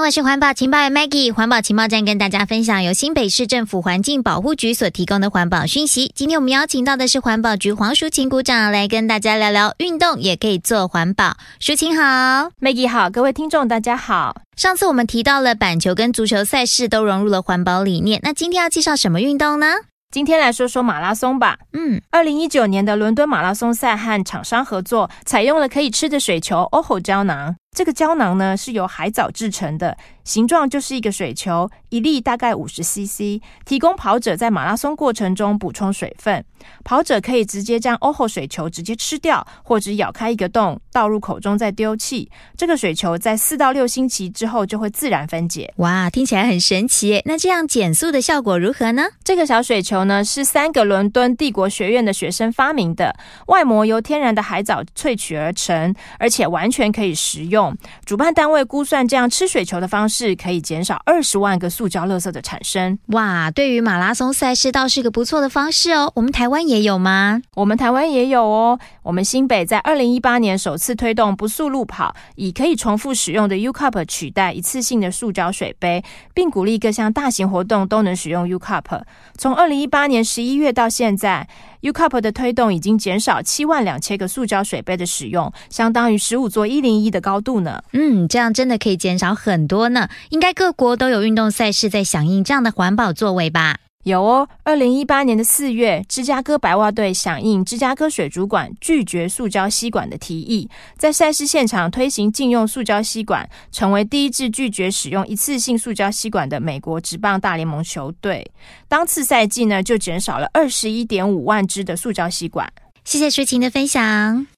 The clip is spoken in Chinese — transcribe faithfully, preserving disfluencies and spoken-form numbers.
我是环保情报员 Maggie， 环保情报站跟大家分享由新北市政府环境保护局所提供的环保讯息。今天我们邀请到的是环保局黄淑琴股长来跟大家聊聊运动也可以做环保。淑琴好。 Maggie 好，各位听众大家好。 上次我们提到了板球跟足球赛事都融入了环保理念，那今天要介绍什么运动呢？ 今天来说说马拉松吧。 嗯， 二零一九年的伦敦马拉松赛和厂商合作，采用了可以吃的水球 O H O 胶囊。这个胶囊呢是由海藻制成的，形状就是一个水球，一粒大概 五十 C C， 提供跑者在马拉松过程中补充水分。跑者可以直接将 O H O 水球直接吃掉，或者咬开一个洞倒入口中再丢弃。这个水球在四到六星期之后就会自然分解。 哇，听起来很神奇耶。那这样减速的效果如何呢？ 这个小水球呢是三个伦敦帝国学院的学生发明的，外膜由天然的海藻萃取而成，而且完全可以食用。主办单位估算，这样吃水球的方式可以减少二十万个塑胶垃圾的产生。 哇，对于马拉松赛事倒是个不错的方式哦。我们台湾也有吗？ 我们台湾也有哦。我们新北在二零一八年首次推动不塑路跑，以可以重复使用的 U Cup 取代一次性的塑胶水杯，并鼓励各项大型活动都能使用 U Cup。从二零一八年十一月到现在， U Cup 的推动已经减少七万两千个塑胶水杯的使用，相当于十五座一零一的高度呢。 嗯，这样真的可以减少很多呢。应该各国都有运动赛事在响应这样的环保作为吧？ 有哦，二零一八年的四月，芝加哥白袜队响应芝加哥水族馆拒绝塑胶吸管的提议，在赛事现场推行禁用塑胶吸管，成为第一支拒绝使用一次性塑胶吸管的美国职棒大联盟球队。当次赛季呢，就减少了 二十一点五万支的塑胶吸管。 谢谢淑琴的分享。